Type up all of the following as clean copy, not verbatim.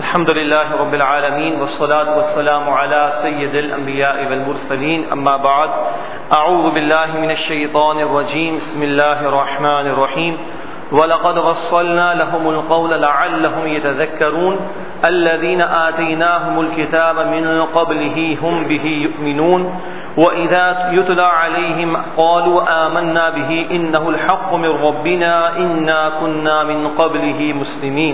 الحمد لله رب العالمين والصلاة والسلام على سيد الأنبياء والمرسلين أما بعد أعوذ بالله من الشيطان الرجيم بسم الله الرحمن الرحيم وَلَقَدْ وَصَّلْنَا لَهُمُ الْقَوْلَ لَعَلَّهُمْ يَتَذَكَّرُونَ الَّذِينَ آتَيْنَاهُمُ الْكِتَابَ مِنْ قَبْلِهِ هُمْ بِهِ يُؤْمِنُونَ وَإِذَا يُتْلَى عَلَيْهِمْ قَالُوا آمَنَّا بِهِ إِنَّهُ الْحَقُّ مِنْ رَبِّنَا إِنَّا كُنَّا مِنْ قَبْلِهِ مُسْلِمِينَ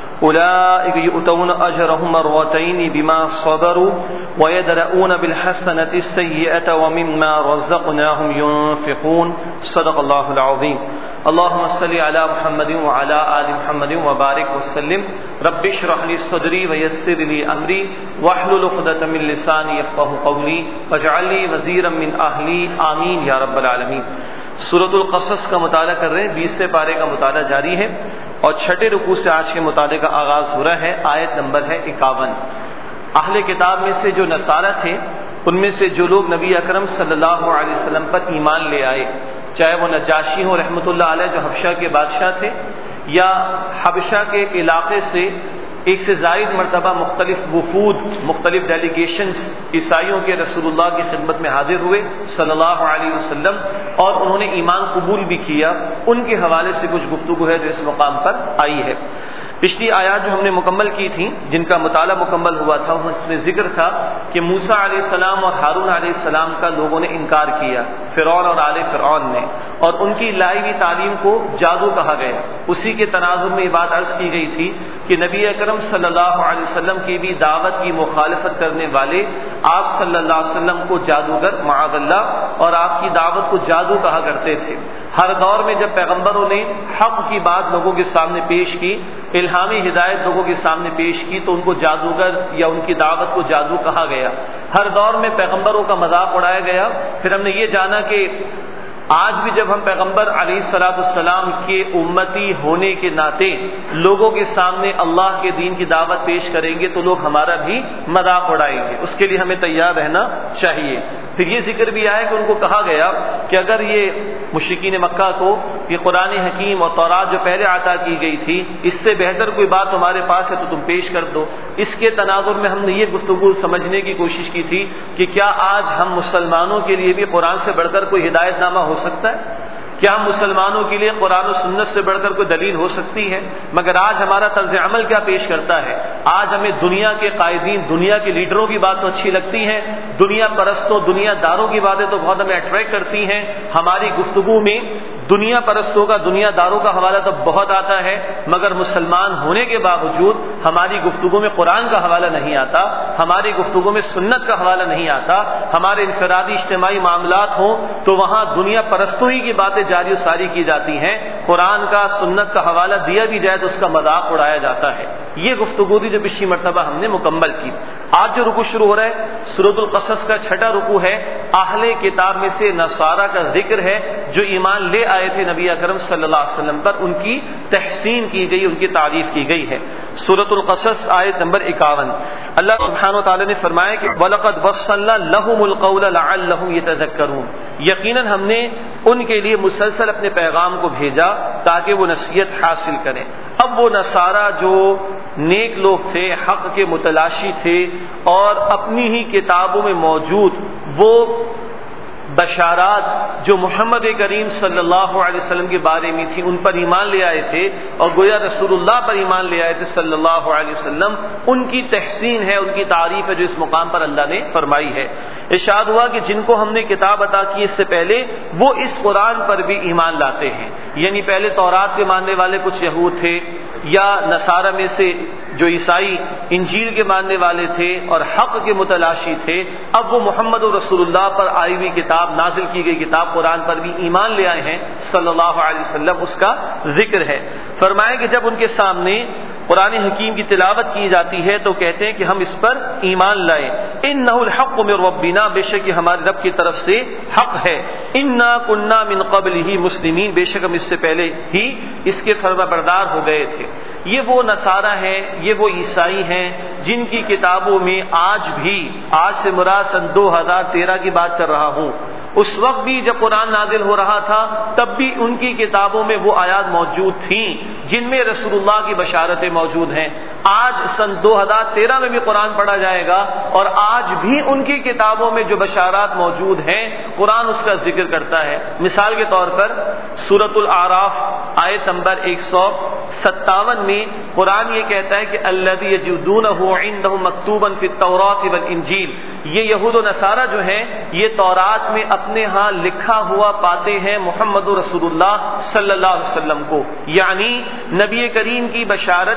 أولئك يؤتون أجرهم مرتين بما صبروا ويدرؤون بالحسنة السيئة ومما رزقناهم ينفقون صدق الله العظيم اللهم صل على محمد وعلى آل محمد وبارك وسلم رب اشرح لي صدري ويسر لي أمري واحلل عقدة من لساني يفقهوا قولي واجعل لي وزيرا من أهلي آمين یا رب العالمین۔ سورۃ القصص کا مطالعہ کر رہے ہیں، 20ویں پارے کا مطالعہ جاری ہے اور چھٹے رکوع سے آج کے مطالعے کا آغاز ہو رہا ہے۔ آیت نمبر ہے 51۔ اہل کتاب میں سے جو نصارہ تھے، ان میں سے جو لوگ نبی اکرم صلی اللہ علیہ وسلم پر ایمان لے آئے، چاہے وہ نجاشی ہو رحمۃ اللہ علیہ جو حبشہ کے بادشاہ تھے، یا حبشہ کے علاقے سے ایک سے زائد مرتبہ مختلف وفود، مختلف ڈیلیگیشنز عیسائیوں کے رسول اللہ کی خدمت میں حاضر ہوئے صلی اللہ علیہ وسلم، اور انہوں نے ایمان قبول بھی کیا، ان کے حوالے سے کچھ گفتگو ہے جو اس مقام پر آئی ہے۔ پچھلی آیات جو ہم نے مکمل کی تھیں، جن کا مطالعہ مکمل ہوا تھا، اس میں ذکر تھا کہ موسیٰ علیہ السلام اور ہارون علیہ السلام کا لوگوں نے انکار کیا، فرعون اور آل فرعون نے، اور ان کی لائی ہوئی تعلیم کو جادو کہا گیا۔ اسی کے تناظر میں یہ بات عرض کی گئی تھی کہ نبی اکرم صلی اللہ علیہ وسلم کی بھی دعوت کی مخالفت کرنے والے آپ صلی اللہ علیہ وسلم کو جادوگر معاذ اللہ، اور آپ کی دعوت کو جادو کہا کرتے تھے۔ ہر دور میں جب پیغمبروں نے حق کی بات لوگوں کے سامنے پیش کی، الہامی ہدایت لوگوں کے سامنے پیش کی، تو ان کو جادوگر یا ان کی دعوت کو جادو کہا گیا۔ ہر دور میں پیغمبروں کا مذاق اڑایا گیا۔ پھر ہم نے یہ جانا کہ آج بھی جب ہم پیغمبر علیہ الصلوۃ والسلام کے امتی ہونے کے ناطے لوگوں کے سامنے اللہ کے دین کی دعوت پیش کریں گے تو لوگ ہمارا بھی مذاق اڑائیں گے، اس کے لیے ہمیں تیار رہنا چاہیے۔ پھر یہ ذکر بھی آیا کہ ان کو کہا گیا کہ اگر یہ مشرکین مکہ کو یہ قرآن حکیم اور تورات جو پہلے عطا کی گئی تھی، اس سے بہتر کوئی بات تمہارے پاس ہے تو تم پیش کر دو۔ اس کے تناظر میں ہم نے یہ گفتگو سمجھنے کی کوشش کی تھی کہ کیا آج ہم مسلمانوں کے لیے بھی قرآن سے بڑھ کر کوئی ہدایت نامہ ہو سکتا ہے؟ کیا ہم مسلمانوں کے لیے قرآن و سنت سے بڑھ کر کوئی دلیل ہو سکتی ہے؟ مگر آج ہمارا طرز عمل کیا پیش کرتا ہے؟ آج ہمیں دنیا کے قائدین، دنیا کے لیڈروں کی بات تو اچھی لگتی ہیں، دنیا پرستوں، دنیا داروں کی باتیں تو بہت ہمیں اٹریکٹ کرتی ہیں۔ ہماری گفتگو میں دنیا پرستوں کا، دنیا داروں کا حوالہ تو بہت آتا ہے، مگر مسلمان ہونے کے باوجود ہماری گفتگو میں قرآن کا حوالہ نہیں آتا، ہماری گفتگو میں سنت کا حوالہ نہیں آتا۔ ہمارے انفرادی اجتماعی معاملات ہوں تو وہاں دنیا پرستوں ہی کی باتیں جاری و ساری کی جاتی ہیں، قرآن کا، سنت کا حوالہ دیا بھی جائے تو اس کا مذاق اڑایا جاتا ہے۔ یہ گفتگو تھی جو پچھلی مرتبہ ہم نے مکمل کی۔ آج جو رکوع شروع ہو رہا ہے سورۃ القصص کا چھٹا رکوع ہے۔ اہل کتاب میں سے نصارہ کا ذکر ہے جو ایمان لے آئے تھے نبی اکرم صلی اللہ علیہ وسلم پر، ان کی تحسین کی گئی، ان کی تعریف کی گئی ہے۔ سورۃ القصص آیت نمبر 51، اللہ سبحانہ وتعالی نے فرمایا کہ وَلَقَدْ وَصَّلْنَا لَهُمُ الْقَوْلَ لَعَلَّهُمْ يَتَذَكَّرُونَ، یقیناً ہم نے ان کے لیے مسلسل اپنے پیغام کو بھیجا تاکہ وہ نصیحت حاصل کریں۔ اب وہ نصارہ جو نیک لوگ تھے، حق کے متلاشی تھے، اور اپنی ہی کتابوں میں موجود وہ بشارات جو محمد کریم صلی اللہ علیہ وسلم کے بارے میں تھی، ان پر ایمان لے آئے تھے، اور گویا رسول اللہ پر ایمان لے آئے تھے صلی اللہ علیہ وسلم، ان کی تحسین ہے، ان کی تعریف ہے جو اس مقام پر اللہ نے فرمائی ہے۔ ارشاد ہوا کہ جن کو ہم نے کتاب عطا کی اس سے پہلے وہ اس قرآن پر بھی ایمان لاتے ہیں، یعنی پہلے تورات کے ماننے والے کچھ یہود تھے، یا نصارہ میں سے جو عیسائی انجیل کے ماننے والے تھے اور حق کے متلاشی تھے، اب وہ محمد رسول اللہ پر آئی ہوئی کتاب، نازل کی گئی کتاب قرآن پر بھی ایمان لے آئے ہیں صلی اللہ علیہ وسلم، اس کا ذکر ہے۔ فرمایا کہ جب ان کے سامنے قرآن حکیم کی تلاوت کی جاتی ہے تو کہتے ہیں کہ ہم اس پر ایمان لائیں۔ انہ الحق من ربنا، بے شک یہ ہمارے رب کی طرف سے حق ہے۔ انا کنا من قبلہ مسلمین، بے شک ہم اس سے پہلے ہی اس کے فرمانبردار ہو گئے تھے۔ یہ وہ نصارہ ہیں، یہ وہ عیسائی ہیں جن کی کتابوں میں آج بھی، آج سے مراد سن 2013 کی بات کر رہا ہوں، اس وقت بھی جب قرآن نازل ہو رہا تھا تب بھی ان کی کتابوں میں وہ آیات موجود تھیں جن میں رسول اللہ کی بشارتیں موجود ہیں. آج سن 2013 میں بھی قرآن پڑھا جائے گا اور آج بھی ان کی کتابوں میں جو بشارات موجود ہیں قرآن اس کا ذکر کرتا ہے. مثال کے طور پر سورۃ الاعراف آیت نمبر 157 میں قرآن یہ کہتا ہے کہ الذی یجدونہ عندہم مکتوبا فی التوراۃ والانجیل. یہ یہود و نصارہ جو ہیں یہ تورات میں اپنے ہاں لکھا ہوا پاتے ہیں محمد رسول اللہ صلی اللہ علیہ وسلم کو، یعنی نبی کریم کی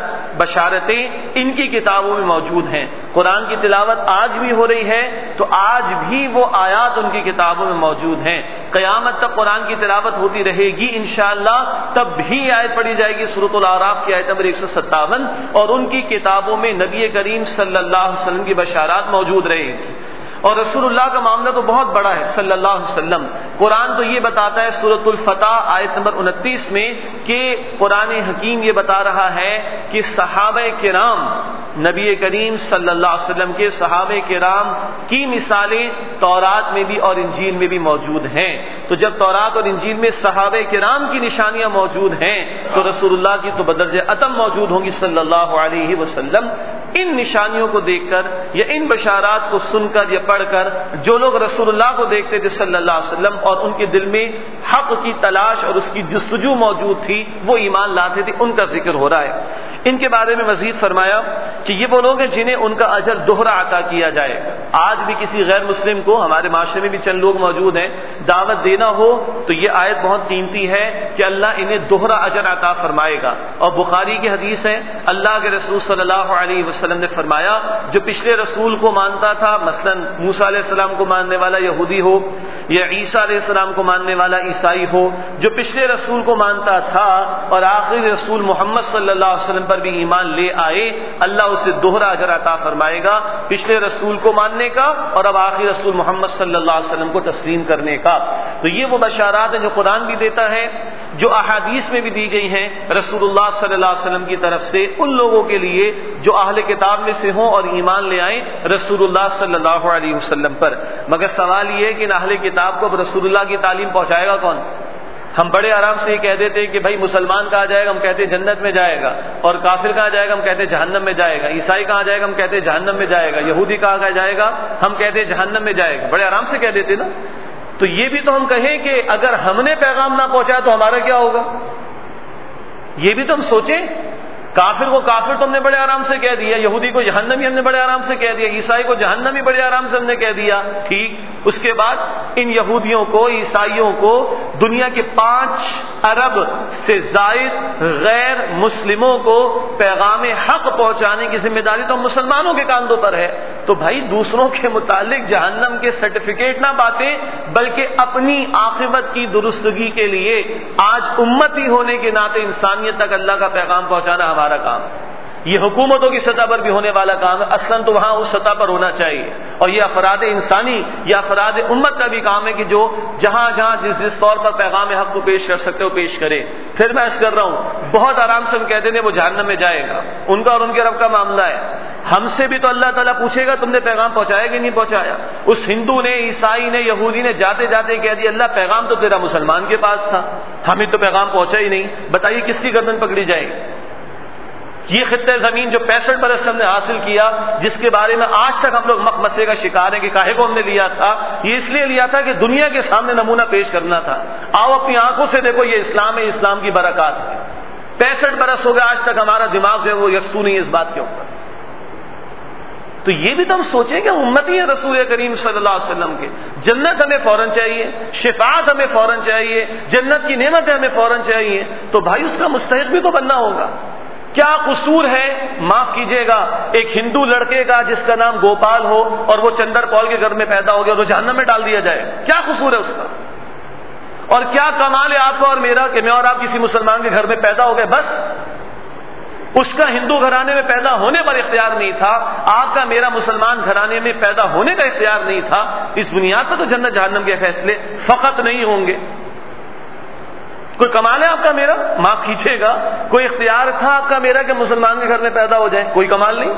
بشارتیں ان کی کتابوں میں موجود ہیں. قرآن کی تلاوت آج بھی ہو رہی ہے تو آج بھی وہ آیات ان کی کتابوں میں موجود ہیں. قیامت تک قرآن کی تلاوت ہوتی رہے گی انشاءاللہ، تب بھی آیت پڑھی جائے گی سورۃ الاعراف کی آیت نمبر 157 اور ان کی کتابوں میں نبی کریم صلی اللہ علیہ وسلم کی بشارات موجود رہے گی. اور رسول اللہ کا معاملہ تو بہت بڑا ہے صلی اللہ علیہ وسلم. قرآن تو یہ بتاتا ہے سورۃ الفتح آیت نمبر 29 میں کہ قرآن حکیم یہ بتا رہا ہے کہ صحابہ کرام، نبی کریم صلی اللہ علیہ وسلم کے صحابہ کرام کی مثالیں تورات میں بھی اور انجیل میں بھی موجود ہیں. تو جب تورات اور انجیل میں صحابہ کرام کی نشانیاں موجود ہیں تو رسول اللہ کی تو بدرجہ اتم موجود ہوں گی صلی اللہ علیہ وسلم. ان نشانیوں کو دیکھ کر یا ان بشارات کو سن کر یا پڑھ کر جو لوگ رسول اللہ کو دیکھتے تھے صلی اللہ علیہ وسلم اور ان کے دل میں حق کی تلاش اور اس کی جستجو موجود تھی، وہ ایمان لاتے تھے، ان کا ذکر ہو رہا ہے. ان کے بارے میں مزید فرمایا کہ یہ وہ لوگ ہیں جنہیں ان کا اجر دوہرا عطا کیا جائے گا. آج بھی کسی غیر مسلم کو، ہمارے معاشرے میں بھی چند لوگ موجود ہیں، دعوت دینا ہو تو یہ آیت بہت قیمتی ہے کہ اللہ انہیں دوہرا اجر عطا فرمائے گا. اور بخاری کی حدیث ہے، اللہ کے رسول صلی اللہ علیہ وسلم نے فرمایا جو پچھلے رسول کو مانتا تھا، مثلا موسیٰ علیہ السلام کو ماننے والا یہودی ہو یا عیسیٰ علیہ السلام کو ماننے والا عیسائی ہو، جو پچھلے رسول کو مانتا تھا اور آخری رسول محمد صلی اللہ علیہ وسلم پر بھی ایمان لے آئے، اللہ اسے دوہرا اجر عطا فرمائے گا، پچھلے رسول کو ماننے کا اور اب آخری رسول محمد صلی اللہ علیہ وسلم کو تسلیم کرنے کا. تو یہ وہ بشارات ہیں جو قرآن بھی دیتا ہے، جو احادیث میں بھی دی گئی ہیں رسول اللہ صلی اللہ علیہ وسلم کی طرف سے ان لوگوں کے لیے جو اہل کتاب میں سے ہوں اور ایمان لے آئیں رسول اللہ صلی اللہ علیہ وسلم پر. مگر سوال یہ ہے کہ ان اہل کتاب کو اب رسول اللہ کی تعلیم پہنچائے گا کون؟ ہم بڑے آرام سے یہ کہہ دیتے کہ بھائی مسلمان کہاں جائے گا، ہم کہتے جنت میں جائے گا، اور کافر کہاں جائے گا، ہم کہتے جہنم میں جائے گا، عیسائی کہاں جائے گا، ہم کہتے جہنم میں جائے گا، یہودی کہاں جائے گا، ہم کہتے جہنم میں جائے گا. بڑے آرام سے کہہ دیتے نا. تو یہ بھی تو ہم کہیں کہ اگر ہم نے پیغام نہ پہنچایا تو ہمارا کیا ہوگا، یہ بھی تو ہم سوچیں. کافر کو کافر تو ہم نے بڑے آرام سے کہہ دیا، یہودی کو جہنمی ہم نے بڑے آرام سے کہہ دیا، عیسائی کو جہنمی بڑے آرام سے ہم نے کہہ دیا. ٹھیک، اس کے بعد ان یہودیوں کو، عیسائیوں کو دنیا کے 5 ارب سے زائد غیر مسلموں کو پیغام حق پہنچانے کی ذمہ داری تو مسلمانوں کے کاندھوں پر ہے. تو بھائی دوسروں کے متعلق جہنم کے سرٹیفکیٹ نہ باتیں، بلکہ اپنی عاقبت کی درستگی کے لیے آج امتی ہونے کے ناطے انسانیت تک اللہ کا پیغام پہنچانا ہمارا کام. یہ حکومتوں کی سطح پر بھی ہونے والا کام ہے، اصلاً تو وہاں اس سطح پر ہونا چاہیے. اور یہ افراد انسانی یا افراد امت کا بھی کام ہے کہ جو جہاں جہاں جس طور پر پیغام حق کو پیش کر سکتے ہو پیش کرے. پھر میں اس کر رہا ہوں بہت آرام سے ہم کہتے ہیں وہ جہنم میں جائے گا، ان کا اور ان کے رب کا معاملہ ہے. ہم سے بھی تو اللہ تعالیٰ پوچھے گا تم نے پیغام پہنچایا کہ نہیں پہنچایا. اس ہندو نے، عیسائی نے، یہودی نے جاتے جاتے کہہ دیا اللہ پیغام تو تیرا مسلمان کے پاس تھا، ہمیں تو پیغام پہنچا ہی نہیں. بتائیے کس کی گردن پکڑی جائے گی؟ یہ خطہ زمین جو 65 برس ہم نے حاصل کیا، جس کے بارے میں آج تک ہم لوگ مخمسے کا شکار ہیں کہ کاہے کو ہم نے لیا تھا، یہ اس لیے لیا تھا کہ دنیا کے سامنے نمونہ پیش کرنا تھا. آؤ اپنی آنکھوں سے دیکھو یہ اسلام ہے، اسلام کی برکات ہے. 65 برس ہو گئے آج تک ہمارا دماغ جو ہے وہ یکسو نہیں اس بات کے اوپر. تو یہ بھی تو ہم سوچیں کہ امتی ہیں رسول کریم صلی اللہ علیہ وسلم کے. جنت ہمیں فوراً چاہیے، شفاعت ہمیں فوراً چاہیے، جنت کی نعمتیں ہمیں فوراً چاہیے. تو بھائی اس کا مستحق بھی تو بننا ہوگا. کیا قصور ہے، معاف کیجیے گا، ایک ہندو لڑکے کا جس کا نام گوپال ہو اور وہ چندر پال کے گھر میں پیدا ہو گیا اور وہ جہنم میں ڈال دیا جائے؟ کیا قصور ہے اس کا؟ اور کیا کمال ہے آپ کا اور میرا کہ میں اور آپ کسی مسلمان کے گھر میں پیدا ہو گئے، بس اس کا ہندو گھرانے میں پیدا ہونے پر اختیار نہیں تھا، آپ کا میرا مسلمان گھرانے میں پیدا ہونے کا اختیار نہیں تھا. اس بنیاد پر تو جنت جہنم کے فیصلے فقط نہیں ہوں گے. کوئی کمال ہے آپ کا میرا، معاف کیجیے گا، کوئی اختیار تھا آپ کا میرا کہ مسلمان کے گھر میں پیدا ہو جائے؟ کوئی کمال نہیں،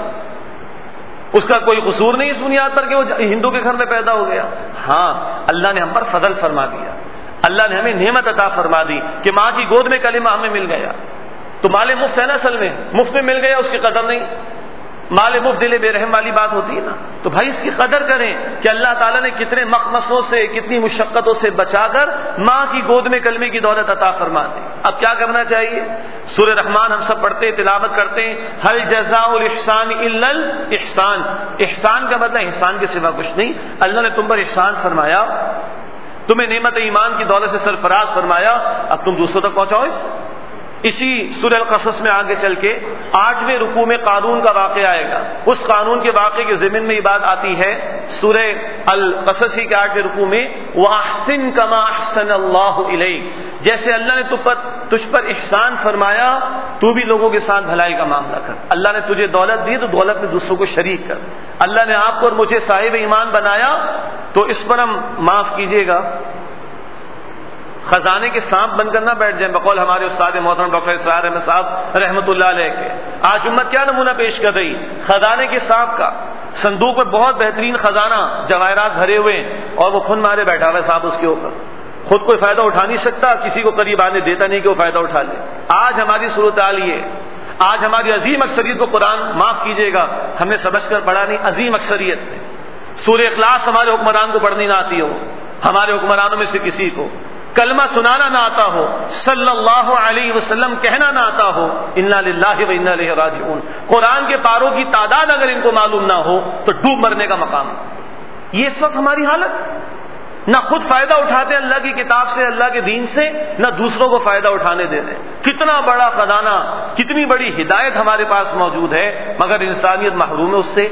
اس کا کوئی قصور نہیں اس بنیاد پر کہ وہ ہندو کے گھر میں پیدا ہو گیا. ہاں اللہ نے ہم پر فضل فرما دیا، اللہ نے ہمیں نعمت عطا فرما دی کہ ماں کی گود میں کلمہ ہمیں مل گیا. تو مال مفت ہے نا، اصل میں مفت میں مل گیا، اس کی قدر نہیں. مال مفت دل بے رحم والی بات ہوتی ہے نا. تو بھائی اس کی قدر کریں کہ اللہ تعالیٰ نے کتنے مخمصوں سے، کتنی مشقتوں سے بچا کر ماں کی گود میں کلمے کی دولت عطا فرما دی. اب کیا کرنا چاہیے؟ سورہ رحمان ہم سب پڑھتے ہیں، تلاوت کرتے ہیں، هل جزاء الاحسان الا الاحسان. احسان کا مطلب احسان کے سوا کچھ نہیں. اللہ نے تم پر احسان فرمایا، تمہیں نعمت ایمان کی دولت سے سرفراز فرمایا، اب تم دوسروں تک پہنچاؤ اس. اسی سورہ القصص میں آگے چل کے 8ویں رکوع میں قارون کا واقعہ آئے گا. اس قانون کے واقعے کے ضمن میں یہ بات آتی ہے سورہ القصص کے 8ویں رکوع میں، وَأَحْسِن كَمَا أَحْسَنَ اللَّهُ إِلَيْكَ. جیسے اللہ نے تجھ پر احسان فرمایا، تو بھی لوگوں کے ساتھ بھلائی کا معاملہ کر. اللہ نے تجھے دولت دی تو دولت میں دوسروں کو شریک کر. اللہ نے آپ کو اور مجھے صاحب ایمان بنایا تو اس پر ہم معاف کیجیے گا خزانے کے سانپ بن کر نہ بیٹھ جائیں، بقول ہمارے استاد محترم ڈاکٹر اسرار احمد صاحب رحمۃ اللہ علیہ کے. آج امت کیا نمونہ پیش کر رہی؟ خزانے کے سانپ کا. صندوق میں بہت بہترین خزانہ جواہرات بھرے ہوئے اور وہ پھن مارے بیٹھا ہوا ہے صاحب اس کے اوپر. خود کوئی فائدہ اٹھا نہیں سکتا، کسی کو قریب آنے دیتا نہیں کہ وہ فائدہ اٹھا لے. آج ہماری صورتحال یہ، آج ہماری عظیم اکثریت کو قرآن معاف کیجیے گا ہم نے سمجھ کر پڑھا نہیں. عظیم اکثریت نے سورہ اخلاص ہمارے حکمران کو پڑھنی نہ آتی ہو، ہمارے حکمرانوں میں سے کسی کو کلمہ سنانا نہ آتا ہو، صلی اللہ علیہ وسلم کہنا نہ آتا ہو، انا للہ و انا الیہ راجعون. قرآن کے پاروں کی تعداد اگر ان کو معلوم نہ ہو تو ڈوب مرنے کا مقام. یہ اس وقت ہماری حالت، نہ خود فائدہ اٹھاتے اللہ کی کتاب سے، اللہ کے دین سے، نہ دوسروں کو فائدہ اٹھانے دیتے. کتنا بڑا خزانہ، کتنی بڑی ہدایت ہمارے پاس موجود ہے، مگر انسانیت محروم ہے اس سے.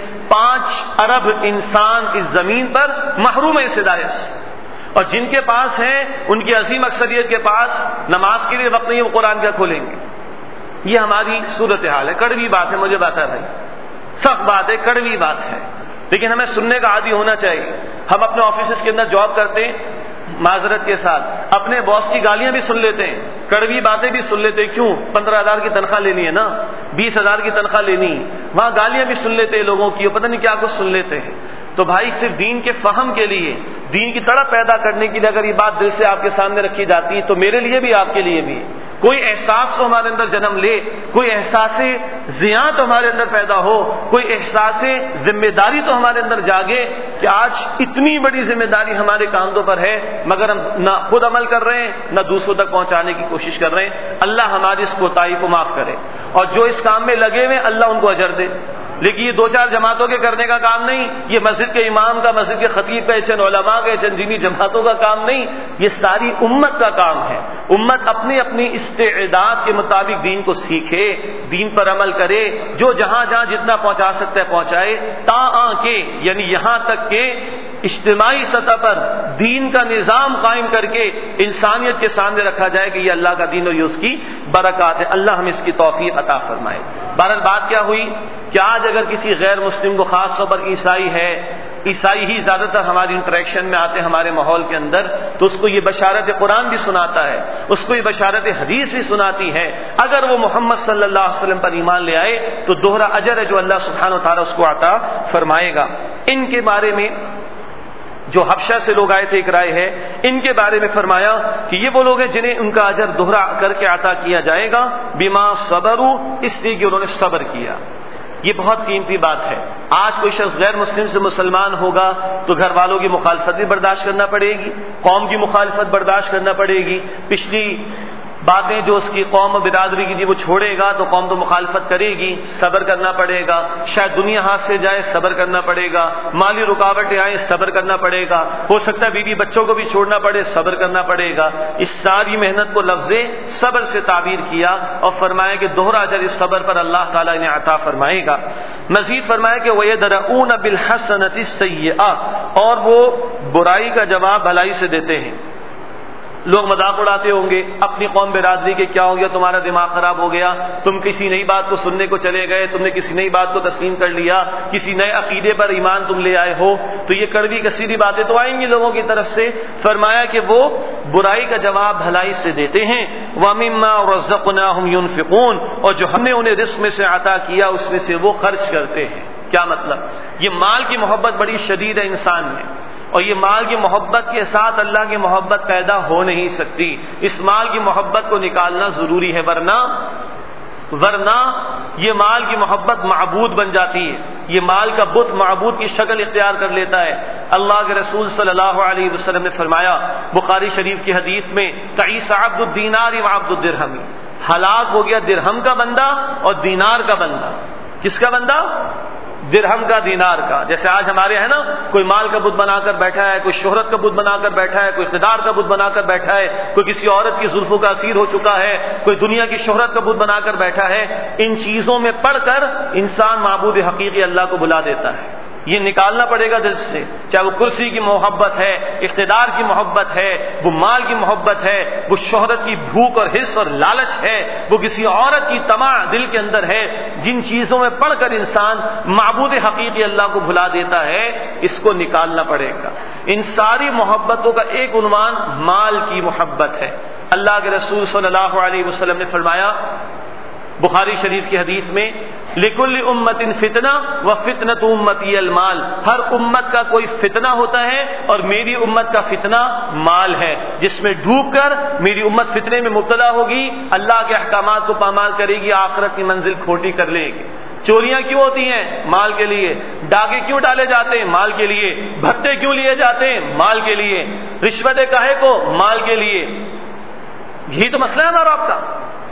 5 ارب انسان اس زمین پر محروم ہے اس ہدایت سے، اور جن کے پاس ہیں ان کی عظیم اکثریت کے پاس نماز کے لیے وقت نہیں ہے، وہ قرآن کیا کھولیں گے. یہ ہماری صورتحال ہے. کڑوی بات ہے، مجھے بتا بھائی، سخت بات ہے، کڑوی بات ہے، لیکن ہمیں سننے کا عادی ہونا چاہیے. ہم اپنے آفیسز کے اندر جاب کرتے ہیں، معذرت کے ساتھ اپنے باس کی گالیاں بھی سن لیتے ہیں، کڑوی باتیں بھی سن لیتے ہیں. کیوں؟ 15,000 کی تنخواہ لینی ہے نا، 20,000 کی تنخواہ لینی، وہاں گالیاں بھی سن لیتے ہیں لوگوں کی، پتہ نہیں کیا کچھ سن لیتے ہیں. تو بھائی صرف دین کے فہم کے لیے، دین کی تڑپ پیدا کرنے کے لیے اگر یہ بات دل سے آپ کے سامنے رکھی جاتی ہے تو میرے لیے بھی، آپ کے لیے بھی کوئی احساس تو ہمارے اندر جنم لے، کوئی احساس زیاں تو ہمارے اندر پیدا ہو، کوئی احساس ذمہ داری تو ہمارے اندر جاگے کہ آج اتنی بڑی ذمہ داری ہمارے کاندھوں پر ہے، مگر ہم نہ خود عمل کر رہے ہیں نہ دوسروں تک پہنچانے کی کوشش کر رہے ہیں. اللہ ہماری اس کوتاہی کو معاف کرے، اور جو اس کام میں لگے ہوئے اللہ ان کو اجر دے. لیکن یہ 2-4 جماعتوں کے کرنے کا کام نہیں، یہ مسجد کے امام کا، مسجد کے خطیب کا، چند علماء کا، چند دینی جماعتوں کا کام نہیں، یہ ساری امت کا کام ہے. امت اپنی اپنی استعداد کے مطابق دین کو سیکھے، دین پر عمل کرے، جو جہاں جہاں جتنا پہنچا سکتا ہے پہنچائے، تاں کے یعنی یہاں تک کہ اجتماعی سطح پر دین کا نظام قائم کر کے انسانیت کے سامنے رکھا جائے کہ یہ اللہ کا دین اور یہ اس کی برکات ہے. اللہ ہمیں اس کی توفیق عطا فرمائے. بہرحال بات کیا ہوئی کہ آج اگر کسی غیر مسلم کو، خاص طور پر عیسائی ہے، عیسائی ہی زیادہ تر ہماری انٹریکشن میں آتے ہیں ہمارے ماحول کے اندر، تو اس کو یہ بشارت قرآن بھی سناتا ہے، اس کو یہ بشارت حدیث بھی سناتی ہے. اگر وہ محمد صلی اللہ علیہ وسلم پر ایمان لے آئے تو دوہرا اجر ہے جو اللہ سبحانہ و تعالیٰ اس کو عطا فرمائے گا. ان کے بارے میں جو حبشہ سے لوگ آئے تھے، ایک رائے ہے، ان کے بارے میں فرمایا کہ یہ وہ لوگ ہیں جنہیں ان کا اجر دوہرا کر کے عطا کیا جائے گا، بما صبروا، اس لیے کہ انہوں نے صبر کیا. یہ بہت قیمتی بات ہے. آج کوئی شخص غیر مسلم سے مسلمان ہوگا تو گھر والوں کی مخالفت بھی برداشت کرنا پڑے گی، قوم کی مخالفت برداشت کرنا پڑے گی، پچھلی باتیں جو اس کی قوم و برادری کی تھی وہ چھوڑے گا تو قوم تو مخالفت کرے گی، صبر کرنا پڑے گا. شاید دنیا ہاتھ سے جائے، صبر کرنا پڑے گا. مالی رکاوٹیں آئیں، صبر کرنا پڑے گا. ہو سکتا ہے بیوی بچوں کو بھی چھوڑنا پڑے، صبر کرنا پڑے گا. اس ساری محنت کو لفظ صبر سے تعبیر کیا اور فرمایا کہ دوہرا اجر اس صبر پر اللہ تعالیٰ انہیں عطا فرمائے گا. مزید فرمایا کہ وَيَدْرَؤُونَ بِالْحَسَنَةِ السَّيِّئَةِ، اور وہ برائی کا جواب بھلائی سے دیتے ہیں. لوگ مذاق اڑاتے ہوں گے اپنی قوم برادری کے، کیا ہو گیا تمہارا دماغ خراب ہو گیا، تم کسی نئی بات کو سننے کو چلے گئے، تم نے کسی نئی بات کو تسلیم کر لیا، کسی نئے عقیدے پر ایمان تم لے آئے ہو. تو یہ کڑوی کثیری باتیں تو آئیں گی لوگوں کی طرف سے. فرمایا کہ وہ برائی کا جواب بھلائی سے دیتے ہیں. وَمِمَّا رَزَقْنَاهُمْ يُنْفِقُونَ، اور جو ہم نے انہیں رزق میں سے عطا کیا اس میں سے وہ خرچ کرتے ہیں. کیا مطلب؟ یہ مال کی محبت بڑی شدید ہے انسان میں، اور یہ مال کی محبت کے ساتھ اللہ کی محبت پیدا ہو نہیں سکتی. اس مال کی محبت کو نکالنا ضروری ہے، ورنہ ورنہ یہ مال کی محبت معبود بن جاتی ہے، یہ مال کا بت معبود کی شکل اختیار کر لیتا ہے۔ اللہ کے رسول صلی اللہ علیہ وسلم نے فرمایا بخاری شریف کی حدیث میں، تعیس عبد الدینار و عبد الدرہم، ہلاک ہو گیا درہم کا بندہ اور دینار کا بندہ۔ کس کا بندہ؟ درہم کا، دینار کا۔ جیسے آج ہمارے ہے نا، کوئی مال کا بت بنا کر بیٹھا ہے، کوئی شہرت کا بت بنا کر بیٹھا ہے، کوئی اقتدار کا بت بنا کر بیٹھا ہے، کوئی کسی عورت کی زلفوں کا اسیر ہو چکا ہے، کوئی دنیا کی شہرت کا بت بنا کر بیٹھا ہے۔ ان چیزوں میں پڑھ کر انسان معبود حقیقی اللہ کو بلا دیتا ہے۔ یہ نکالنا پڑے گا دل سے، چاہے وہ کرسی کی محبت ہے، اقتدار کی محبت ہے، وہ مال کی محبت ہے، وہ شہرت کی بھوک اور حرص اور لالچ ہے، وہ کسی عورت کی طمع دل کے اندر ہے۔ جن چیزوں میں پڑھ کر انسان معبود حقیقی اللہ کو بھلا دیتا ہے، اس کو نکالنا پڑے گا۔ ان ساری محبتوں کا ایک عنوان مال کی محبت ہے۔ اللہ کے رسول صلی اللہ علیہ وسلم نے فرمایا بخاری شریف کی حدیث میں، لِكُلِّ أُمَّةٍ فِتْنَةٌ وَفِتْنَةُ أُمَّتِي الْمَالُ، ہر امت کا کوئی فتنہ ہوتا ہے اور میری امت کا فتنہ مال ہے، جس میں ڈوب کر میری امت فتنے میں مبتلا ہوگی، اللہ کے احکامات کو پامال کرے گی، آخرت کی منزل کھوٹی کر لے گی۔ چوریاں کیوں ہوتی ہیں؟ مال کے لیے۔ ڈاکے کیوں ڈالے جاتے ہیں؟ مال کے لیے۔ بھتے کیوں لیے جاتے ہیں؟ مال کے لیے۔ رشوتیں کاہے کو؟ مال کے لیے۔ یہی تو مسئلہ ہے نا آپ کا۔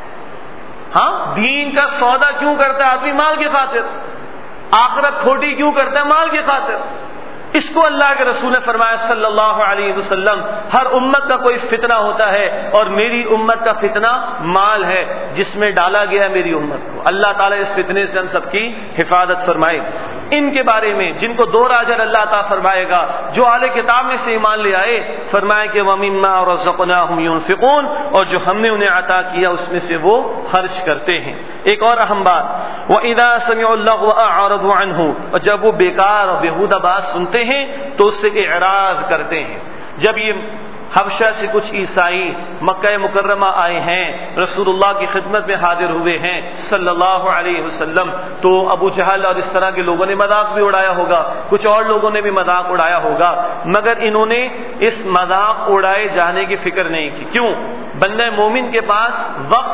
ہاں، دین کا سودا کیوں کرتا ہے آدمی؟ مال کی خاطر۔ آخرت کھوٹی کیوں کرتا ہے؟ مال کی خاطر۔ اس کو اللہ کے رسول نے فرمایا صلی اللہ علیہ وسلم، ہر امت کا کوئی فتنہ ہوتا ہے اور میری امت کا فتنہ مال ہے، جس میں ڈالا گیا ہے میری امت کو۔ اللہ تعالیٰ اس فتنے سے ہم سب کی حفاظت فرمائے۔ ان کے بارے میں جن کو 2 اجر اللہ عطا فرمائے گا، جو اہل کتاب میں سے ایمان لے آئے، فرمائے کہ وَمِمَّا رَزَقْنَاهُمْ يُنْفِقُونَ، اور جو ہم نے انہیں عطا کیا اس میں سے وہ خرچ کرتے ہیں۔ ایک اور اہم بات، وَإِذَا سَمِعُوا اللَّغْوَ أَعْرَضُوا عَنْهُ، اور جب وہ بیکار اور بیہودہ بات سنتے ہیں تو اس سے اعراض کرتے ہیں۔ جب یہ حبشہ سے کچھ عیسائی مکہ مکرمہ آئے ہیں، رسول اللہ کی خدمت میں حاضر ہوئے ہیں صلی اللہ علیہ وسلم، تو ابو جہل اور اس طرح کے لوگوں نے مذاق بھی اڑایا ہوگا، کچھ اور لوگوں نے بھی مذاق اڑایا ہوگا، مگر انہوں نے اس مذاق اڑائے جانے کی فکر نہیں کی۔ کیوں؟ بندہ مومن کے پاس وقت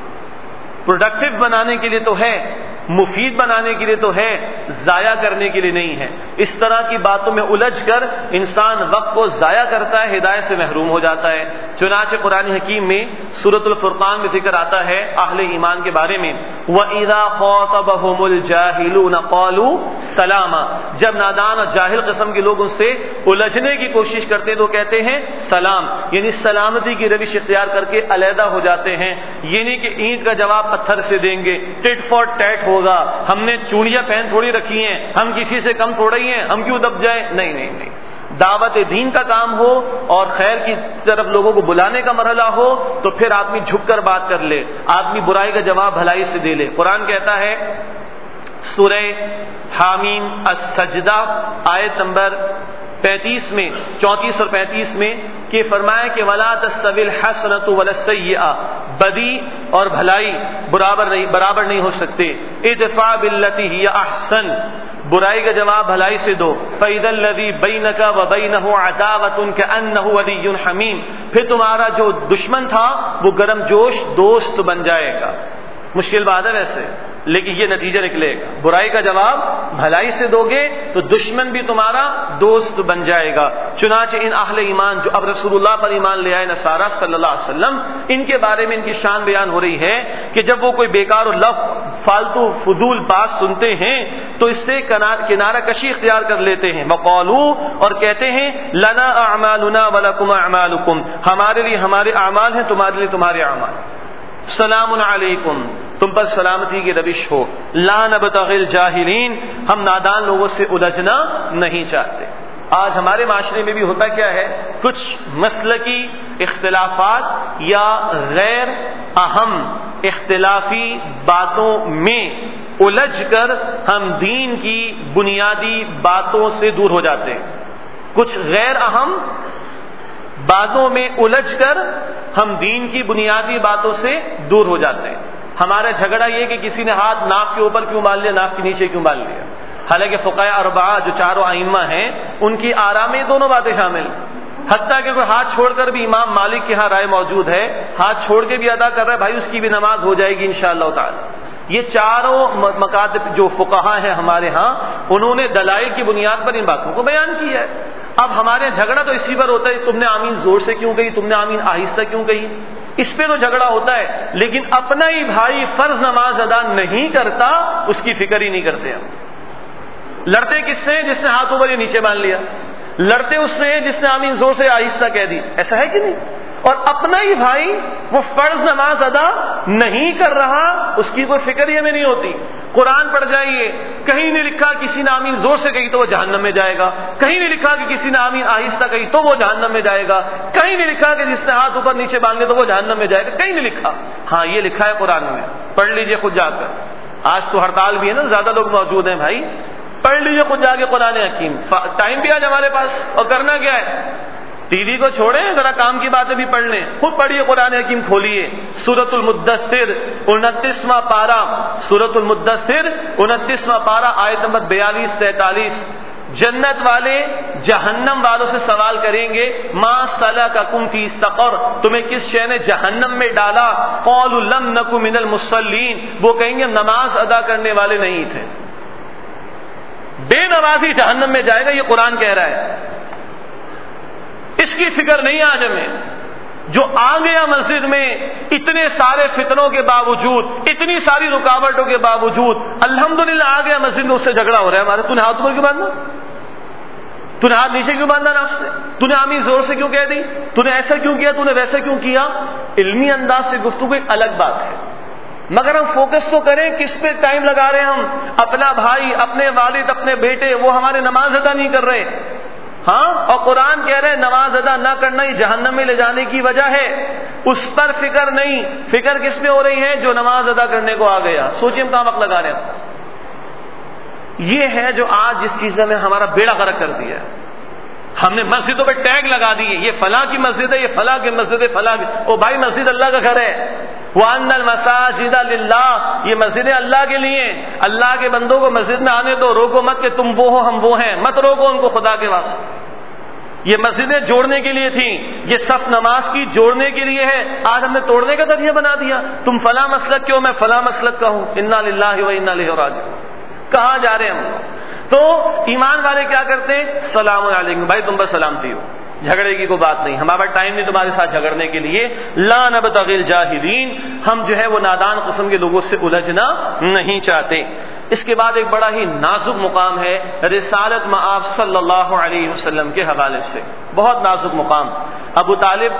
پروڈکٹیو بنانے کے لیے تو ہے، مفید بنانے کے لیے تو ہے، ضائع کرنے کے لیے نہیں ہے۔ اس طرح کی باتوں میں الجھ کر انسان وقت کو ضائع کرتا ہے، ہدایت سے محروم ہو جاتا ہے۔ چنانچہ قرآن حکیم میں سورۃ الفرقان میں ذکر آتا ہے اہل ایمان کے بارے میں، وَإِذَا خَاطَبَهُمُ الْجَاهِلُونَ قَالُوا سَلَامًا، جب نادان اور جاہل قسم کے لوگ ان سے الجھنے کی کوشش کرتے ہیں تو کہتے ہیں سلام، یعنی سلامتی کی روش اختیار کر کے علیحدہ ہو جاتے ہیں۔ یہ نہیں کہ اینٹ کا جواب پتھر سے دیں گے، ٹٹ فار ٹیٹ ہوگا، ہم نے چوڑیاں پہن تھوڑی رکھی ہیں، ہم کسی سے کم تھوڑی ہیں، ہم کیوں دب جائیں؟ نہیں نہیں نہیں، دعوت دین کا کام ہو اور خیر کی طرف لوگوں کو بلانے کا مرحلہ ہو تو پھر آدمی جھک کر بات کر لے، آدمی برائی کا جواب بھلائی سے دے لے۔ قرآن کہتا ہے سورہ حامیم السجدہ آیت نمبر 35 میں، 34 اور 35 میں کہ فرمایا کہ وَلَا تَسْتَوِي الْحَسَنَةُ وَلَا السَّيِّئَةُ، بدی اور بھلائی برابر نہیں ہو سکتے۔ ادفع باللتی ہی احسن، برائی کا جواب بھلائی سے دو۔ فَإِذَا الَّذِي بَيْنَكَ وَبَيْنَهُ عَدَاوَةٌ كَأَنَّهُ وَلِيٌّ حَمِيمٌ، پھر تمہارا جو دشمن تھا وہ گرم جوش دوست بن جائے گا۔ مشکل بات ہے ویسے، لیکن یہ نتیجہ نکلے گا، برائی کا جواب بھلائی سے دو گے تو دشمن بھی تمہارا دوست بن جائے گا۔ چنانچہ ان اہل ایمان جو اب رسول اللہ پر ایمان لے آئے نصارہ صلی اللہ علیہ وسلم، ان کے بارے میں ان کی شان بیان ہو رہی ہے کہ جب وہ کوئی بیکار اور فالتو فضول بات سنتے ہیں تو اس سے کنارہ کشی اختیار کر لیتے ہیں۔ وقالوا، اور کہتے ہیں لنا اعمالنا ولکم اعمالکم، ہمارے لیے ہمارے اعمال ہیں، تمہارے لیے تمہارے اعمال۔ سلام علیکم، تم پر سلامتی کی روش ہو۔ لا نبتغی الجاہلین، ہم نادان لوگوں سے الجھنا نہیں چاہتے۔ آج ہمارے معاشرے میں بھی ہوتا کیا ہے، کچھ مسلکی اختلافات یا غیر اہم اختلافی باتوں میں الجھ کر ہم دین کی بنیادی باتوں سے دور ہو جاتے ہیں۔ کچھ غیر اہم باتوں میں الجھ کر ہم دین کی بنیادی باتوں سے دور ہو جاتے ہیں۔ ہمارا جھگڑا یہ کہ کسی نے ہاتھ ناف کے اوپر کیوں ڈال لیا، ناف کے نیچے کیوں ڈال لیا، حالانکہ فقہاء اربعہ جو چاروں ائمہ ہیں ان کی آراء میں دونوں باتیں شامل ہیں۔ حتیٰ کہ کوئی ہاتھ چھوڑ کر بھی، امام مالک کے ہاں رائے موجود ہے، ہاتھ چھوڑ کے بھی ادا کر رہا ہے بھائی، اس کی بھی نماز ہو جائے گی انشاءاللہ تعالی۔ یہ چاروں مکاتب جو فقہا ہیں ہمارے ہاں، انہوں نے دلائل کی بنیاد پر ان باتوں کو بیان کیا ہے۔ اب ہمارے جھگڑا تو اسی پر ہوتا ہے، تم نے آمین زور سے کیوں کہی، تم نے آمین آہستہ کیوں کہی، اس پہ تو جھگڑا ہوتا ہے۔ لیکن اپنا ہی بھائی فرض نماز ادا نہیں کرتا، اس کی فکر ہی نہیں کرتے ہم۔ لڑتے کس سے؟ جس نے ہاتھ اوپر یا نیچے باندھ لیا، لڑتے اس سے جس نے آمین زور سے آہستہ کہہ دی، ایسا ہے کہ نہیں؟ اور اپنا ہی بھائی وہ فرض نماز ادا نہیں کر رہا، اس کی کوئی فکر ہی ہمیں نہیں ہوتی۔ قرآن پڑھ جائیے، کہیں نہیں لکھا کسی نے آمین زور سے کہی تو وہ جہنم میں جائے گا، کہیں نہیں لکھا کہ کسی نے آمین آہستہ کہی تو وہ جہنم میں جائے گا، کہیں نہیں لکھا کہ جس نے ہاتھ اوپر نیچے باندھ لیا تو وہ جہنم میں جائے گا، کہیں نہیں لکھا۔ ہاں یہ لکھا ہے قرآن میں، پڑھ لیجئے خود جا کر۔ آج تو ہڑتال بھی ہے نا، زیادہ لوگ موجود ہیں بھائی، پڑھ لیجئے خود جا کے قرآن حکیم۔ ٹائم بھی آج ہمارے پاس، اور کرنا کیا ہے؟ ٹی وی کو چھوڑیں، ذرا کام کی باتیں بھی پڑھ لیں، خود پڑھیے قرآن حکیم کھولیے، سورۃ المدثر 29واں پارہ، سورۃ المدثر 29واں پارہ، آیت نمبر 42-43۔ جنت والے جہنم والوں سے سوال کریں گے، ما سلککم فی سقر، تمہیں کس شے نے جہنم میں ڈالا؟ قالوا لم نک من المصلین، وہ کہیں گے نماز ادا کرنے والے نہیں تھے۔ بے نمازی جہنم میں جائے گا، یہ قرآن کہہ رہا ہے۔ اس کی فکر نہیں آج ہمیں، جو آ گیا مسجد میں اتنے سارے فتنوں کے باوجود، اتنی ساری رکاوٹوں کے باوجود، الحمدللہ آ گیا مسجد میں، اس سے جھگڑا ہو رہا ہے ہمارا، تو نے ہاتھ اوپر کیوں باندھا، تو نے ہاتھ نیچے کیوں باندھا ناف سے، تو نے آمین زور سے کیوں کہہ دی، تو نے ایسا کیوں کیا، تو نے ویسا کیوں کیا۔ علمی انداز سے گفتگو ایک الگ بات ہے، مگر ہم فوکس تو کریں کس پہ ٹائم لگا رہے ہیں ہم، اپنا بھائی، اپنے والد، اپنے بیٹے، وہ ہمارے نماز ادا نہیں کر رہے، ہاں، اور قرآن کہہ رہے ہیں نماز ادا نہ کرنا ہی جہنم میں لے جانے کی وجہ ہے، اس پر فکر نہیں، فکر کس پہ ہو رہی ہے؟ جو نماز ادا کرنے کو آ گیا۔ سوچیں ہم کہاں وقت لگا رہے ہیں۔ یہ ہے جو آج جس چیز میں ہمارا بیڑا غرق کر دیا ہے، ہم نے مسجدوں پہ ٹیگ لگا دیے، یہ فلاں کی مسجد ہے، یہ فلاں کی مسجد ہے، فلاں کی، او بھائی مسجد اللہ کا گھر ہے، وَأَنَّ الْمَسَاجِدَ لِلَّهِ، یہ مسجدیں اللہ کے لیے، اللہ کے بندوں کو مسجد میں آنے دو، روکو مت کہ تم وہ ہو ہم وہ ہیں، مت روکو ان کو خدا کے واسطے۔ یہ مسجدیں جوڑنے کے لیے تھیں، یہ صف نماز کی جوڑنے کے لیے ہے، آج ہم نے توڑنے کا ذریعہ بنا دیا، تم فلاں مسلک کے ہو، میں فلاں مسلک کا ہوں، اِنَّا لِلَّهِ وَإِنَّا إِلَيْهِ راجعون۔ کہاں جا رہے ہیں ہم؟ تو ایمان والے کیا کرتے ہیں؟ سلام علیکم، بھائی تم پر سلامتی ہو، جھگڑے کی کوئی بات نہیں، ہمارا ٹائم نہیں تمہارے ساتھ جھگڑنے کے لیے، لا نبتغی الجاہلین، ہم جو ہے وہ نادان قسم کے لوگوں سے الجھنا نہیں چاہتے۔ اس کے بعد ایک بڑا ہی نازک مقام ہے رسالت مآب صلی اللہ علیہ وسلم کے حوالے سے، بہت نازک مقام۔ ابو طالب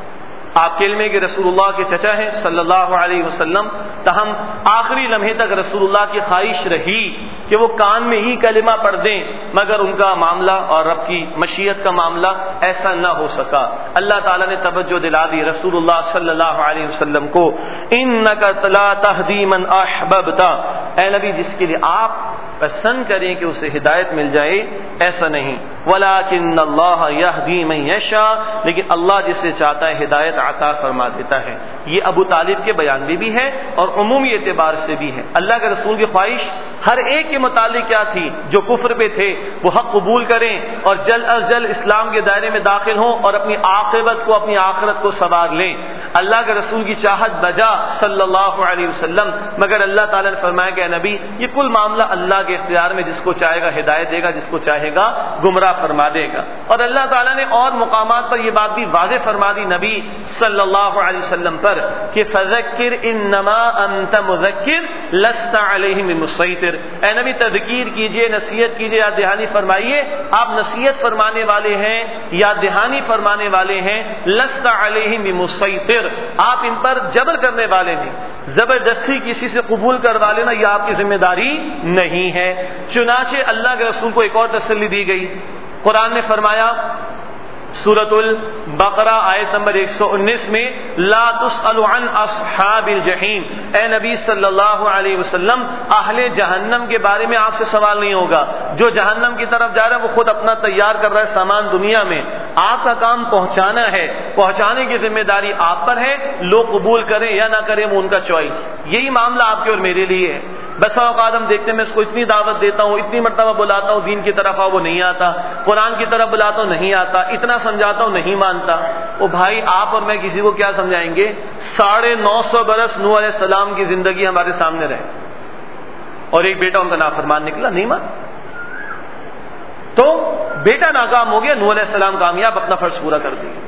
آپ کے علم ہے کہ رسول اللہ کے چچا ہیں صلی اللہ علیہ وسلم، تاہم آخری لمحے تک رسول اللہ کی خواہش رہی کہ وہ کان میں ہی کلمہ پڑھ دیں، مگر ان کا معاملہ اور رب کی مشیت کا معاملہ ایسا نہ ہو سکا۔ اللہ تعالیٰ نے توجہ دلا دی رسول اللہ صلی اللہ علیہ وسلم کو، انک لا تہدی من احببت، اے نبی جس کے لیے آپ پسند کریں کہ اسے ہدایت مل جائے ایسا نہیں، ولکن اللہ یہدی من یشاء، لیکن اللہ جسے چاہتا ہے ہدایت عطا فرما دیتا ہے۔ یہ ابو طالب کے بیان میں بھی ہے اور عمومی اعتبار سے بھی ہے۔ اللہ کے رسول کی خواہش ہر ایک کے متعلق کیا تھی؟ جو کفر پہ تھے وہ حق قبول کریں اور جلد از جلد اسلام کے دائرے میں داخل ہوں اور اپنی عاقبت کو، اپنی آخرت کو سنوار لیں۔ اللہ کے رسول کی چاہت بجا صلی اللہ علیہ وسلم، مگر اللہ تعالیٰ نے فرمایا کہ اے نبی یہ کل معاملہ اللہ کے اختیار میں، جس کو چاہے گا ہدایت دے گا، جس کو چاہے گا گمراہ فرما دے گا۔ اور اللہ تعالیٰ نے اور مقامات پر یہ بات بھی واضح فرما دی نبی صلی اللہ علیہ وسلم پر کہ فذکر انما انت مذکر لست علیہم بمسیطر، اے نبی تذکیر کیجئے، نصیحت کیجئے، یاد دہانی فرمائیے، آپ نصیحت فرمانے والے ہیں، یاد دہانی فرمانے والے ہیں، لست علیہم بمسیطر، آپ ان پر جبر کرنے والے نہیں، زبردستی کسی سے قبول کروا لینا یہ آپ کی ذمہ داری نہیں ہے۔ چنانچہ اللہ کے رسول کو ایک اور تسلی دی گئی، قرآن نے فرمایا سورۃ بقرہ آیت نمبر 119 میں لا تسأل عن اصحاب الجحیم، اے نبی صلی اللہ علیہ وسلم اہل جہنم کے بارے میں آپ سے سوال نہیں ہوگا۔ جو جہنم کی طرف جا رہا ہے وہ خود اپنا تیار کر رہا ہے سامان دنیا میں، آپ کا کام پہنچانا ہے، پہنچانے کی ذمہ داری آپ پر ہے، لوگ قبول کریں یا نہ کریں وہ ان کا چوائس۔ یہی معاملہ آپ کے اور میرے لیے ہے۔ بس اوقات ہم دیکھتے ہیں میں اس کو اتنی دعوت دیتا ہوں، اتنی مرتبہ بلاتا ہوں دین کی طرف آؤ، وہ نہیں آتا، قرآن کی طرف بلاتا ہوں نہیں آتا، اتنا سمجھاتا ہوں نہیں مانتا۔ وہ بھائی آپ اور میں کسی کو کیا سمجھائیں گے؟ 950 برس نوح علیہ السلام کی زندگی ہمارے سامنے رہے اور ایک بیٹا ان کا نافرمان نکلا، نہیں مان تو بیٹا ناکام ہو گیا، نوح علیہ السلام کامیاب، اپنا فرض پورا کر دیا۔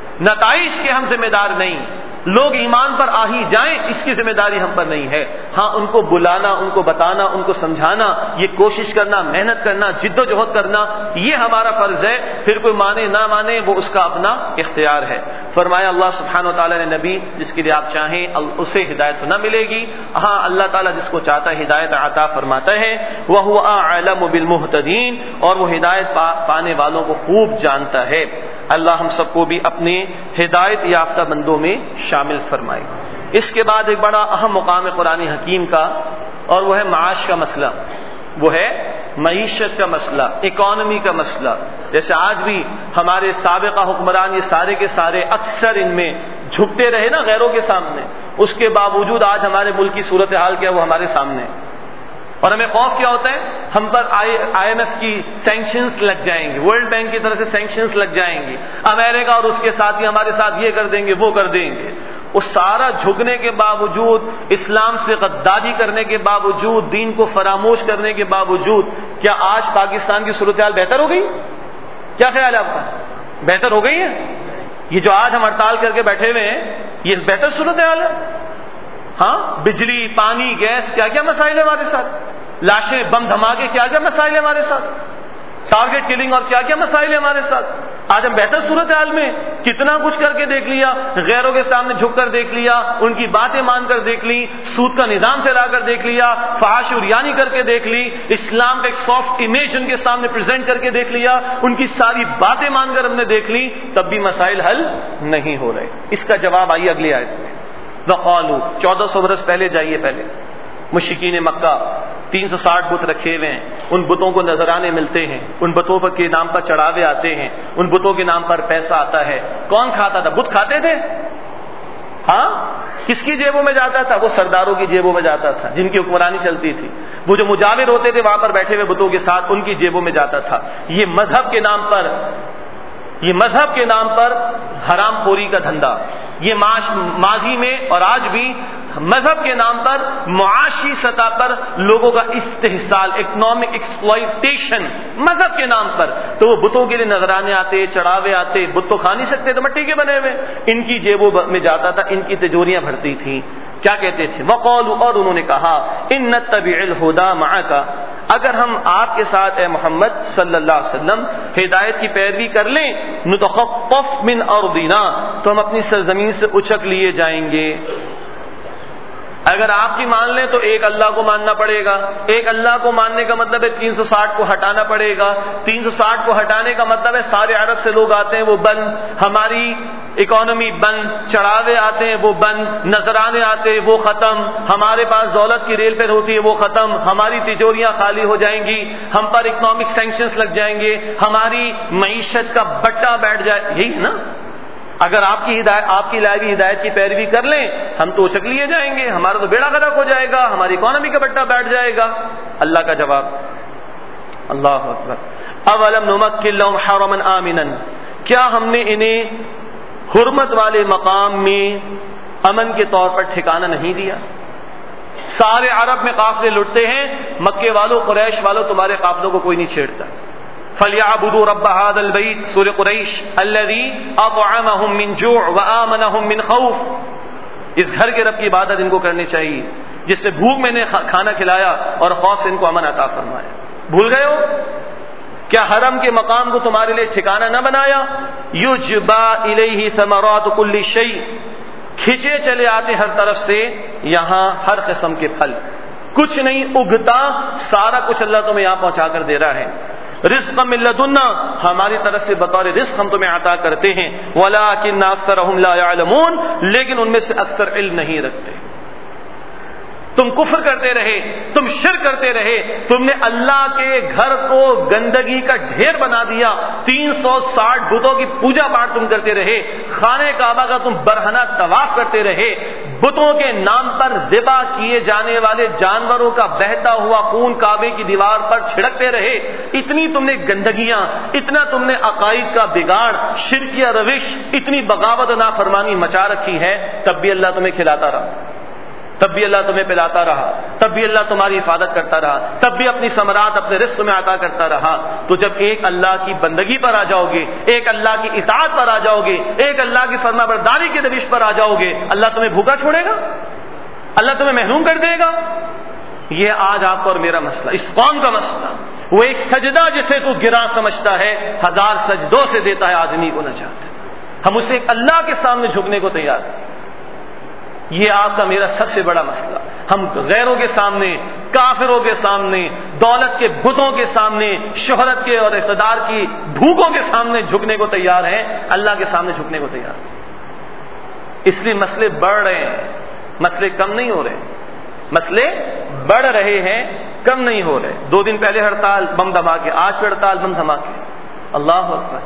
نتائج کے ہم ذمہ دار نہیں، لوگ ایمان پر آ ہی جائیں اس کی ذمہ داری ہم پر نہیں ہے۔ ہاں ان کو بلانا، ان کو بتانا، ان کو سمجھانا، یہ کوشش کرنا، محنت کرنا، جد و جہد کرنا، یہ ہمارا فرض ہے۔ پھر کوئی مانے نہ مانے وہ اس کا اپنا اختیار ہے۔ فرمایا اللہ سبحانہ و تعالیٰ نے نبی جس کے لیے آپ چاہیں اسے ہدایت تو نہ ملے گی، ہاں اللہ تعالیٰ جس کو چاہتا ہے ہدایت عطا فرماتا ہے۔ وَهُوَ أَعْلَمُ بِالْمُهْتَدِينَ، اور وہ ہدایت پانے والوں کو خوب جانتا ہے۔ اللہ ہم سب کو بھی اپنے ہدایت یافتہ بندوں میں شامل فرمائے۔ اس کے بعد ایک بڑا اہم مقام ہے قرآن حکیم کا، اور وہ ہے معاش کا مسئلہ، وہ ہے معیشت کا مسئلہ، اکانومی کا مسئلہ۔ جیسے آج بھی ہمارے سابقہ حکمران یہ سارے کے سارے اکثر ان میں جھکتے رہے نا غیروں کے سامنے، اس کے باوجود آج ہمارے ملک کی صورتحال کیا وہ ہمارے سامنے، اور ہمیں خوف کیا ہوتا ہے ہم پر آئی ایم ایف کی سینکشنز لگ جائیں گے، ورلڈ بینک کی طرف سے سینکشنز لگ جائیں گی، امریکہ اور اس کے ساتھی ہمارے ساتھ یہ کر دیں گے وہ کر دیں گے۔ اس سارا جھکنے کے باوجود، اسلام سے غداری کرنے کے باوجود، دین کو فراموش کرنے کے باوجود، کیا آج پاکستان کی صورتحال بہتر ہو گئی؟ کیا خیال ہے آپ کا؟ بہتر ہو گئی ہے؟ یہ جو آج ہم ہڑتال کر کے بیٹھے ہوئے ہیں یہ بہتر صورتحال ہے؟ ہاں، بجلی، پانی، گیس، کیا کیا مسائل ہیں ہمارے ساتھ، لاشیں، بم دھماکے، کیا کیا مسائل ہیں ہمارے ساتھ، ٹارگٹ کلنگ اور کیا کیا مسائل ہیں ہمارے ساتھ۔ آج ہم بہتر صورتحال میں کتنا کچھ کر کے دیکھ لیا، غیروں کے سامنے جھک کر دیکھ لیا، ان کی باتیں مان کر دیکھ لی، سود کا نظام چلا کر دیکھ لیا، فحش و ریانی کر کے دیکھ لی، اسلام کا ایک سافٹ امیج ان کے سامنے پریزنٹ کر کے دیکھ لیا، ان کی ساری باتیں مان کر ہم نے دیکھ لی، تب بھی مسائل حل نہیں ہو رہے۔ اس کا جواب آئیے اگلی آیت میں۔ وقالوا، 1400 برس پہلے جائیے، پہلے مشرکین مکہ 360 بت رکھے ہوئے ہیں، ان بتوں کو نذرانے ملتے ہیں، ان بتوں کے نام پر چڑھاوے آتے ہیں، ان بتوں کے نام پر پیسہ آتا ہے۔ کون کھاتا تھا؟ بت کھاتے تھے؟ ہاں، کس کی جیبوں میں جاتا تھا؟ وہ سرداروں کی جیبوں میں جاتا تھا جن کی حکمرانی چلتی تھی، وہ جو مجاور ہوتے تھے وہاں پر بیٹھے ہوئے بتوں کے ساتھ ان کی جیبوں میں جاتا تھا۔ یہ مذہب کے نام پر حرام خوری کا دھندا، یہ ماضی میں اور آج بھی مذہب کے نام پر معاشی سطح پر لوگوں کا استحصال، اکنامک ایکسپلائٹیشن مذہب کے نام پر، تو وہ بتوں کے لیے نذرانے آتے، چڑھاوے آتے، بت تو کھا نہیں سکتے تو مٹی کے بنے ہوئے، ان کی جیبوں میں جاتا تھا، ان کی تجوریاں بھرتی تھیں۔ کیا کہتے تھے؟ وقالوا، اور انہوں نے کہا، ان نتبع الہدی معک، اگر ہم آپ کے ساتھ اے محمد صلی اللہ علیہ وسلم ہدایت کی پیروی کر لیں، نتخطف من ارضنا، تو ہم اپنی سرزمین سے اچک لیے جائیں گے۔ اگر آپ کی مان لیں تو ایک اللہ کو ماننا پڑے گا، ایک اللہ کو ماننے کا مطلب ہے 360 کو ہٹانا پڑے گا، 360 کو ہٹانے کا مطلب ہے سارے عرب سے لوگ آتے ہیں وہ بند، ہماری اکانومی بند، چڑھاوے آتے ہیں وہ بند، نذرانے آتے ہیں وہ ختم، ہمارے پاس دولت کی ریل پہ ہوتی ہے وہ ختم، ہماری تجوریاں خالی ہو جائیں گی، ہم پر اکنامک سینکشنز لگ جائیں گے، ہماری معیشت کا بٹا بیٹھ جائے۔ یہی ہے نا، اگر آپ کی لائی ہدایت کی پیروی کر لیں ہم تو اچک لیے جائیں گے، ہمارا تو بیڑا غرق ہو جائے گا، ہماری اکانومی کا بٹا بیٹھ جائے گا۔ اللہ کا جواب، اللہ اکبر، اولم نمکن لہم حرما آمنا، کیا ہم نے انہیں حرمت والے مقام میں امن کے طور پر ٹھکانہ نہیں دیا؟ سارے عرب میں قافلے لٹتے ہیں، مکے والوں، قریش والوں، تمہارے قافلوں کو کوئی نہیں چھیڑتا۔ فَلْيَعْبُدُوا رَبَّ هَذَا الْبَيْتِ، سورہ قریش، الَّذِي أَطْعَمَهُم مِّن جُوعٍ وَآمَنَهُم مِّن خَوْفٍ، اس گھر کے رب کی عبادت ان کو کرنی چاہیے جس سے بھوک میں نے کھانا کھلایا اور خوف سے ان کو امن عطا فرمایا۔ بھول گئے ہو کیا حرم کے مقام کو تمہارے لیے ٹھکانہ نہ بنایا؟ یجبا الیہ ثمرات کل شیء، کھینچے چلے آتے ہر طرف سے یہاں ہر قسم کے پھل، کچھ نہیں اگتا، سارا کچھ اللہ تمہیں یہاں پہنچا کر دے رہا ہے۔ رزقا من لدنا، ہماری طرف سے بطور رزق ہم تمہیں عطا کرتے ہیں، ولکن اکثرهم لا يعلمون، لیکن ان میں سے اکثر علم نہیں رکھتے۔ تم کفر کرتے رہے، تم شرک کرتے رہے، تم نے اللہ کے گھر کو گندگی کا ڈھیر بنا دیا، 360 بتوں کی پوجا پاٹ تم کرتے رہے، خانہ کعبہ کا تم برہنہ طواف کرتے رہے، بتوں کے نام پر ذبح کیے جانے والے جانوروں کا بہتا ہوا خون کعبے کی دیوار پر چھڑکتے رہے، اتنی تم نے گندگیاں، اتنا تم نے عقائد کا بگاڑ، شرکیہ روش، اتنی بغاوت و نافرمانی مچا رکھی ہے، تب بھی اللہ تمہیں کھلاتا رہا، تب بھی اللہ تمہیں پلاتا رہا، تب بھی اللہ تمہاری حفاظت کرتا رہا، تب بھی اپنی ثمرات اپنے رزق میں عطا کرتا رہا۔ تو جب ایک اللہ کی بندگی پر آ جاؤ گے، ایک اللہ کی اطاعت پر آ جاؤ گے، ایک اللہ کی فرما برداری کے روش پر آ جاؤ گے، اللہ تمہیں بھوکا چھوڑے گا؟ اللہ تمہیں محروم کر دے گا؟ یہ آج آپ کا اور میرا مسئلہ، اس قوم کا مسئلہ۔ وہ ایک سجدہ جسے تو گراں سمجھتا ہے، 1000 سجدوں سے دیتا ہے آدمی کو نجات۔ ہم اسے ایک اللہ کے سامنے جھکنے کو تیار ہیں۔ یہ آپ کا میرا سب سے بڑا مسئلہ۔ ہم غیروں کے سامنے، کافروں کے سامنے، دولت کے بتوں کے سامنے، شہرت کے اور اقتدار کی بھوکوں کے سامنے جھکنے کو تیار ہیں، اللہ کے سامنے جھکنے کو تیار ہیں۔ اس لیے مسئلے بڑھ رہے ہیں، مسئلے کم نہیں ہو رہے، مسئلے بڑھ رہے ہیں، کم نہیں ہو رہے۔ 2 دن پہلے ہڑتال بم دھماکے، آج پھر ہڑتال بم دھماکے۔ اللہ اکبر۔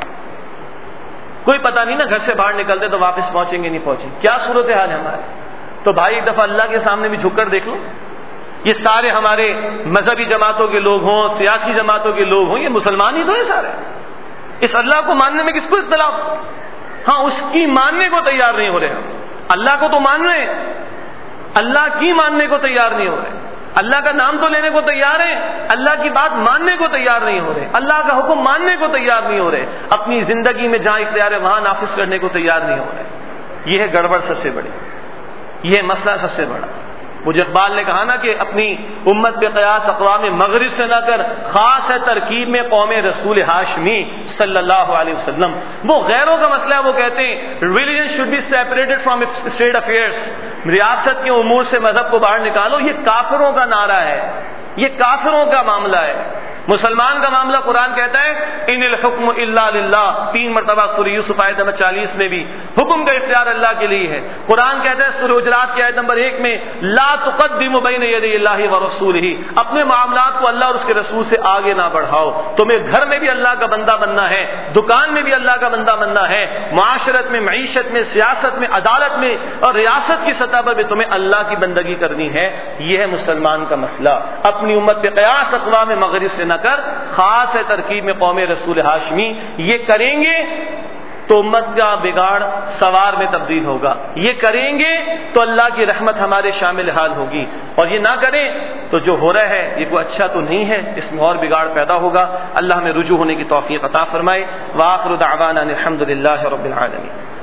کوئی پتہ نہیں نا، گھر سے باہر نکلتے تو واپس پہنچیں گے نہیں پہنچیں گے، کیا صورتحال ہے ہماری۔ تو بھائی ایک دفعہ اللہ کے سامنے بھی جھک کر دیکھ لو۔ یہ سارے ہمارے مذہبی جماعتوں کے لوگ ہوں، سیاسی جماعتوں کے لوگ ہوں، یہ مسلمان ہی تو ہیں سارے۔ اس اللہ کو ماننے میں کس کو اختلاف؟ ہاں، اس کی ماننے کو تیار نہیں ہو رہے ہم۔ اللہ کو تو مان رہے ہیں، اللہ کی ماننے کو تیار نہیں ہو رہے۔ اللہ کا نام تو لینے کو تیار ہیں، اللہ کی بات ماننے کو تیار نہیں ہو رہے، اللہ کا حکم ماننے کو تیار نہیں ہو رہے، اپنی زندگی میں جہاں اختیار ہے وہاں نافذ کرنے کو تیار نہیں ہو رہے۔ یہ ہے گڑبڑ سب سے بڑی، یہ مسئلہ سب سے بڑا۔ مجھے اقبال نے کہا نا کہ اپنی امت پہ قیاس اقوام مغرب سے نہ کر، خاص ہے ترکیب میں قوم رسول ہاشمی صلی اللہ علیہ وسلم۔ وہ غیروں کا مسئلہ ہے، وہ کہتے ہیں religion should be separated from state affairs, ریاست کے امور سے مذہب کو باہر نکالو۔ یہ کافروں کا نعرہ ہے، یہ کافروں کا معاملہ ہے۔ مسلمان کا معاملہ قرآن کہتا ہے ان الحکم الا للہ، 3 مرتبہ سورہ یوسف آیت نمبر 40 میں بھی حکم کا اختیار اللہ کے لیے ہے۔ قرآن کہتا ہے سورہ حجرات کی آیت نمبر 1 میں لا تقدموا بین یدی اللہ ورسولہ، اپنے معاملات کو اللہ اور اس کے رسول سے آگے نہ بڑھاؤ۔ تمہیں گھر میں بھی اللہ کا بندہ بننا ہے، دکان میں بھی اللہ کا بندہ بننا ہے، معاشرت میں، معیشت میں، سیاست میں، عدالت میں اور ریاست کی سطح پر بھی تمہیں اللہ کی بندگی کرنی ہے۔ یہ ہے مسلمان کا مسئلہ۔ اپنی امت پہ قیاس اقوام مغرب سے نہ کر، خاص ہے ترکیب میں قوم رسول ہاشمی۔ یہ کریں گے تو امت کا بگاڑ سوار میں تبدیل ہوگا، یہ کریں گے تو اللہ کی رحمت ہمارے شامل حال ہوگی، اور یہ نہ کریں تو جو ہو رہا ہے یہ کوئی اچھا تو نہیں ہے، اس میں اور بگاڑ پیدا ہوگا۔ اللہ ہمیں رجوع ہونے کی توفیق عطا فرمائے۔ وآخر دعوانا الحمد للہ رب العالمین۔